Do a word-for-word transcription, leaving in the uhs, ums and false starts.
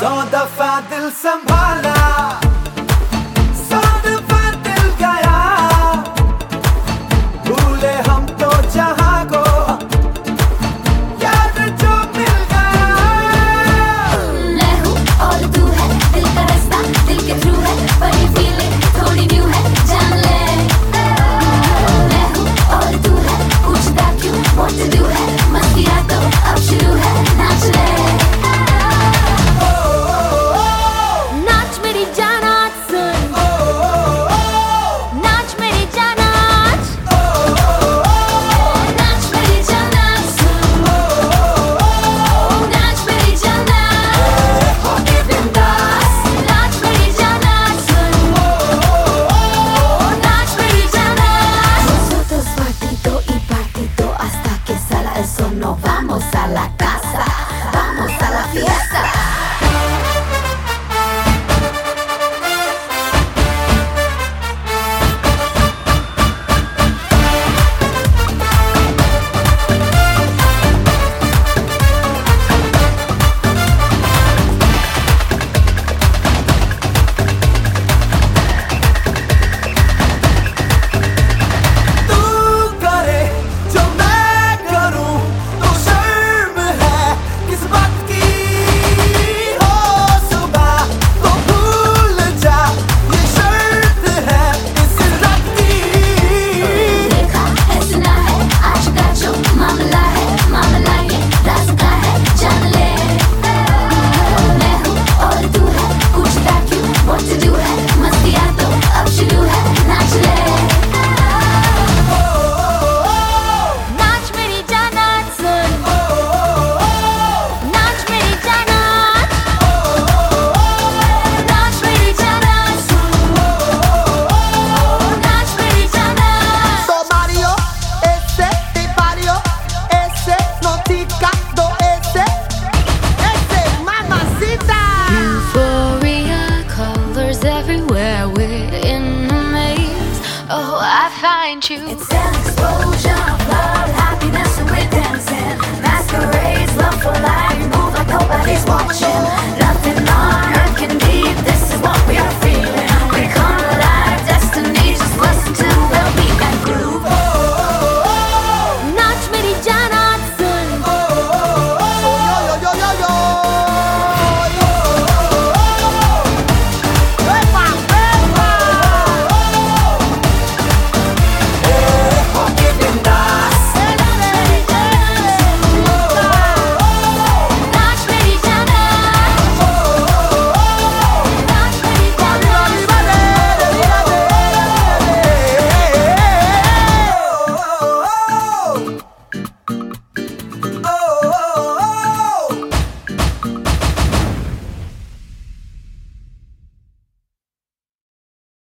सौ दफा दिल संभाला, सौ दफा दिल गया, भूले हम तो जहां को, याद जो मिल गया। मैं हूँ और तू है, दिल का रास्ता दिल के थ्रू है, पर ये फीलिंग थोड़ी न्यू है, जान ले। मैं हूँ और तू है, पूछता क्यों what to do है, मस्तियाँ तो अब शुरू है, नाच ले। Vamos a la casa, vamos a la fiesta. Everywhere we're in a maze. Oh, I find you. It's